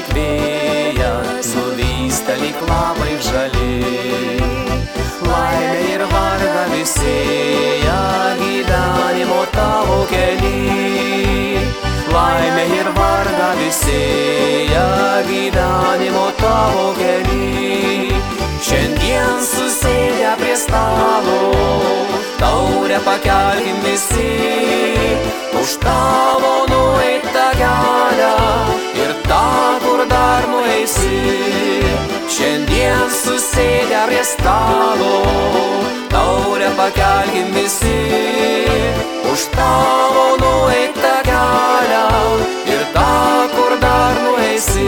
lyg vėjas, nuvysta lyg lapai žali. Laimė ir vargą visėja gyvenimo tavo kely. Laimė ir vargą visėja gyvenimo tavo kely. Šiandien susėdę prie stalo, taurę pakelkim visi, už tavo nueitą kelią ir tą, kur dar nueisi. Šiandien susėdę prie stalo, taurę pakelkim visi, už tavo nueitą kelią ir tą, kur dar nueisi.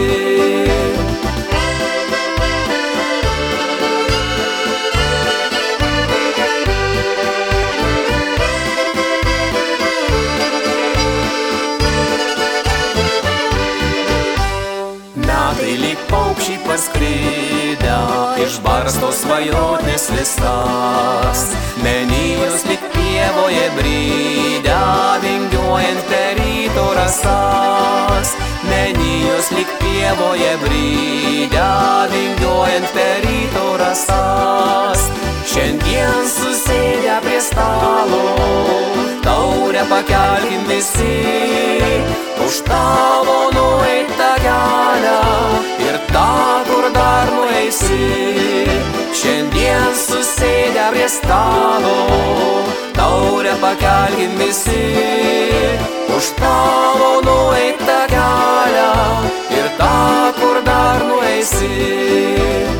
Metai lyg paukščiai paskridę, išbarsto svajonės visas. Menijos lyg pievoje brydę, vingiuojant per ryto rasas. Menijos lyg pievoje brydę, vingiuojant per ryto rasas. Šiandien susėdę prie stalo, taurę pakelkim visi, už tavo nueitą kelią ir tą, kur dar nueisi. Šiandien susėdę prie stalo, taurę pakelkim visi, už tavo nueitą kelią ir tą, kur dar nueisi.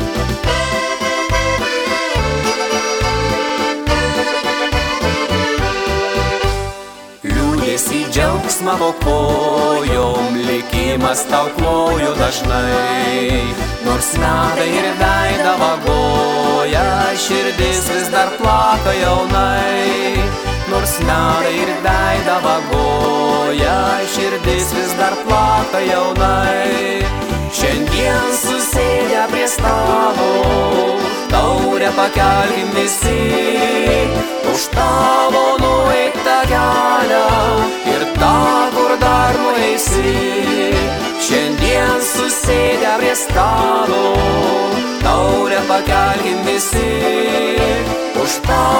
Į džiaugsmą po kojom, likimas tau klojo dažnai. Nors metai ir veidą vagoja, širdis vis dar plaka jaunai. Nors metai ir veidą vagoja, širdis vis dar plaka jaunai. Šiandien susėdę prie stalo, taurę pakelkim visi, už tavo nueitą kelią ir tą, kur dar nueisi. Šiandien susėdę prie stalo, taurę pakelkim visi, už tą